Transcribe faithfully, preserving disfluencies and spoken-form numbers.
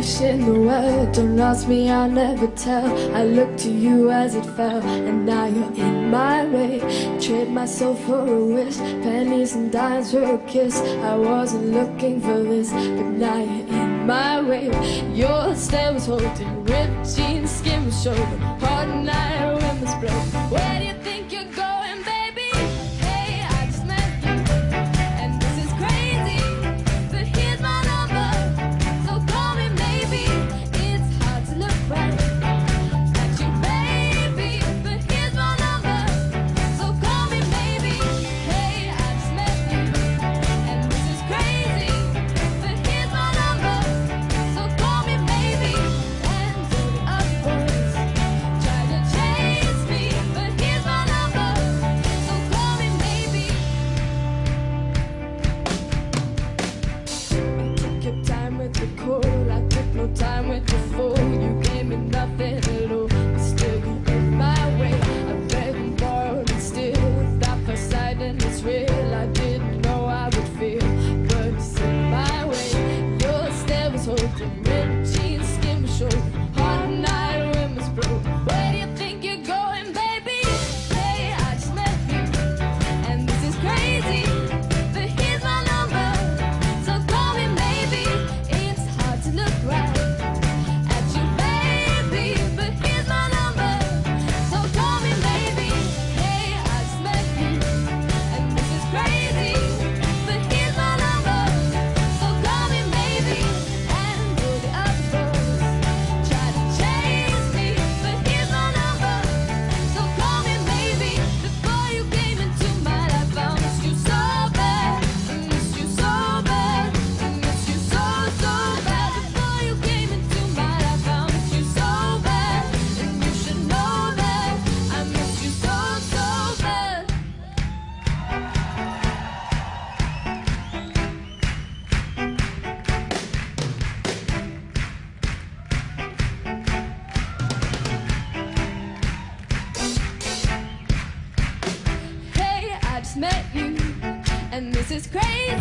wish in the world. Don't ask me, I'll never tell. I looked to you as it fell, and now you're in my way. Trade my soul for a wish, pennies and dimes for a kiss. I wasn't looking for this, but now you're in my way. Your stare was holding, ripped jeans, skin was showing. Hard night, wind was blowing. Where do you think you're going, baby? Hey, I just met you, and this is crazy, but here's my number, so call me maybe. It's hard to look right at you, baby, but here's my number, so call me maybe. Hey, I just met you, and this is crazy, but here's my number, so call me maybe. And all the other boys try to chase me, but here's my number, so call me maybe. Took your time with the call, I took no time with the fool. You gave me nothing at all, but still you in my way. I begged and borrowed and still thought for sight and it's real. I didn't know I would feel, but it's in my way. Your stare was holding, ripped jeans, skin was showing. Hard night, wind was blowing. Where do you think you're going, baby? Hey, I just met you, and this is crazy, but here's my number, so call me maybe. It's hard to look right at you, baby, but here's my number, so call me maybe. Hey, I just met you, and this is crazy, but here's my number, so call me maybe. And all the other boys try to chase me, but here's my number, so call me maybe. Before you came into my life, I missed you so bad, I missed you so bad, I missed you so, so bad. Before you came into my life, I missed you so bad, and you should know that I missed you so, so bad. Hey, I just met you, and this is crazy.